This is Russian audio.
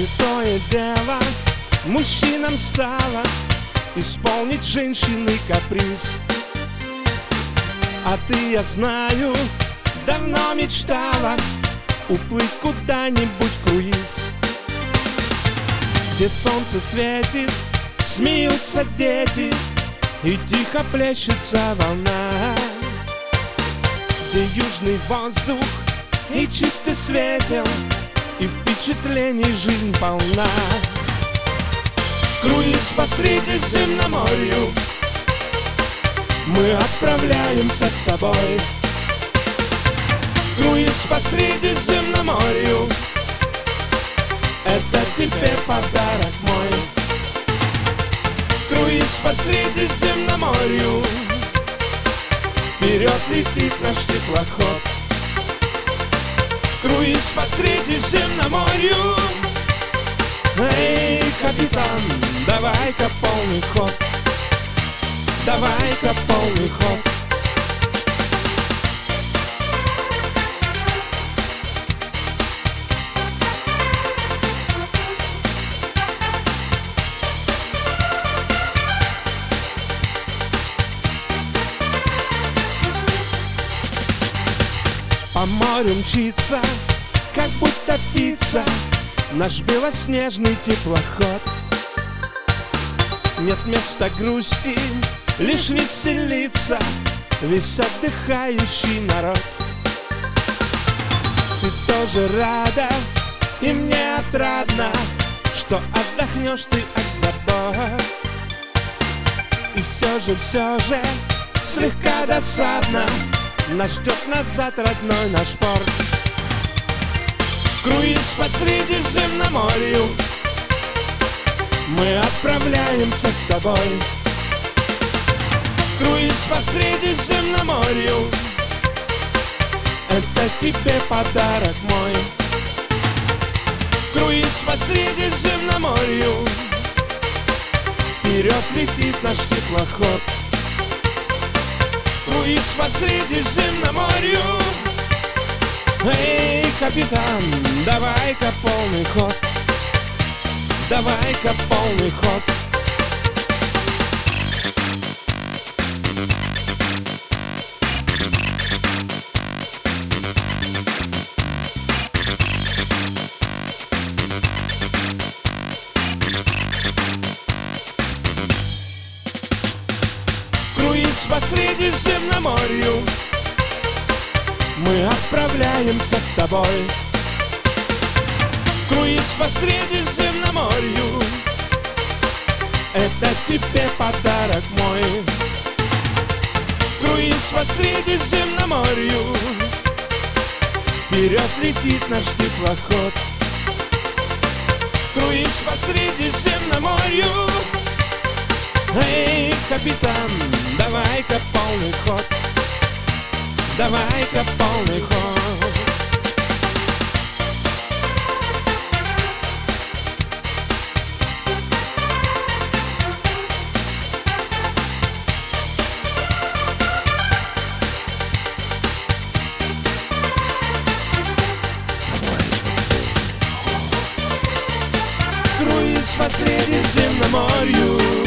Святое дело мужчинам стало исполнить женщины каприз. А ты, я знаю, давно мечтала уплыть куда-нибудь в круиз, где солнце светит, смеются дети и тихо плещется волна, где южный воздух и чистый светел, и впечатлений жизнь полна. Круиз по Средиземноморью мы отправляемся с тобой. Круиз по Средиземноморью — это тебе подарок мой. Круиз по Средиземноморью, вперед летит наш теплоход. Круиз по Средиземноморью. Эй, капитан, давай-ка полный ход, давай-ка полный ход. По морю мчится, как будто птица, наш белоснежный теплоход. Нет места грусти, лишь веселиться, весь отдыхающий народ. Ты тоже рада, и мне отрадно, что отдохнешь ты от забот. И все же, слегка досадно, нас ждет назад родной наш порт. Круиз по Средиземноморью мы отправляемся с тобой. Круиз по Средиземноморью — это тебе подарок мой. Круиз по Средиземноморью, вперед летит наш теплоход. Круиз по Средиземноморью. Эй, капитан, давай-ка полный ход, давай-ка полный ход. Круиз по Средиземноморью мы отправляемся с тобой. Круиз по Средиземноморью — это тебе подарок мой. Круиз по Средиземноморью, вперед летит наш теплоход. Круиз по Средиземноморью. Эй, капитан, давай-ка полный ход, давай-ка полный ход. Круиз по Средиземноморью.